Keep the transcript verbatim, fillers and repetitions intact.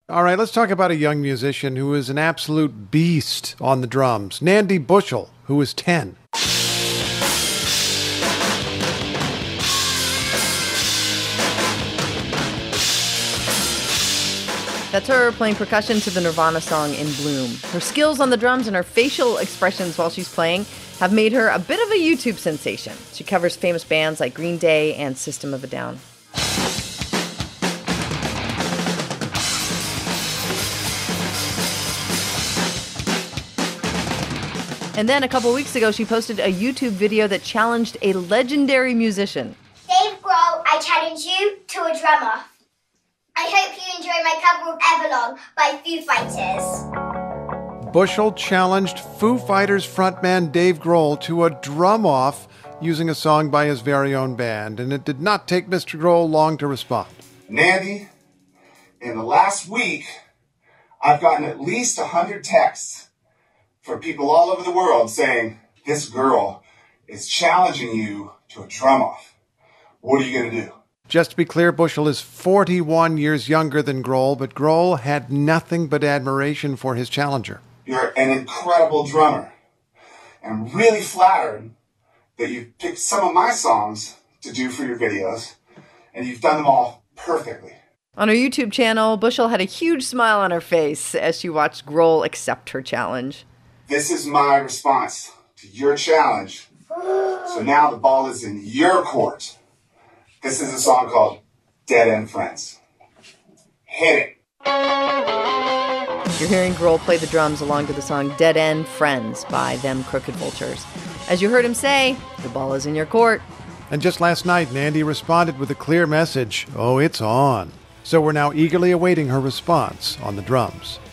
All right, let's talk about a young musician who is an absolute beast on the drums. Nandi Bushell, who is ten. That's her playing percussion to the Nirvana song In Bloom. Her skills on the drums and her facial expressions while she's playing have made her a bit of a YouTube sensation. She covers famous bands like Green Day and System of a Down. And then a couple weeks ago, she posted a YouTube video that challenged a legendary musician. Dave Grohl, I challenge you to a drum-off. I hope you enjoy my cover of Everlong by Foo Fighters. Bushell challenged Foo Fighters frontman Dave Grohl to a drum-off using a song by his very own band, and it did not take Mister Grohl long to respond. Nandi, in the last week, I've gotten at least one hundred texts from people all over the world saying, this girl is challenging you to a drum-off. What are you going to do? Just to be clear, Bushell is forty-one years younger than Grohl, but Grohl had nothing but admiration for his challenger. You're an incredible drummer. And I'm really flattered that you've picked some of my songs to do for your videos, and you've done them all perfectly. On her YouTube channel, Bushell had a huge smile on her face as she watched Grohl accept her challenge. This is my response to your challenge. So now the ball is in your court. This is a song called Dead End Friends. Hit it. You're hearing Grohl play the drums along to the song Dead End Friends by Them Crooked Vultures. As you heard him say, the ball is in your court. And just last night, Nandi responded with a clear message. Oh, it's on. So we're now eagerly awaiting her response on the drums.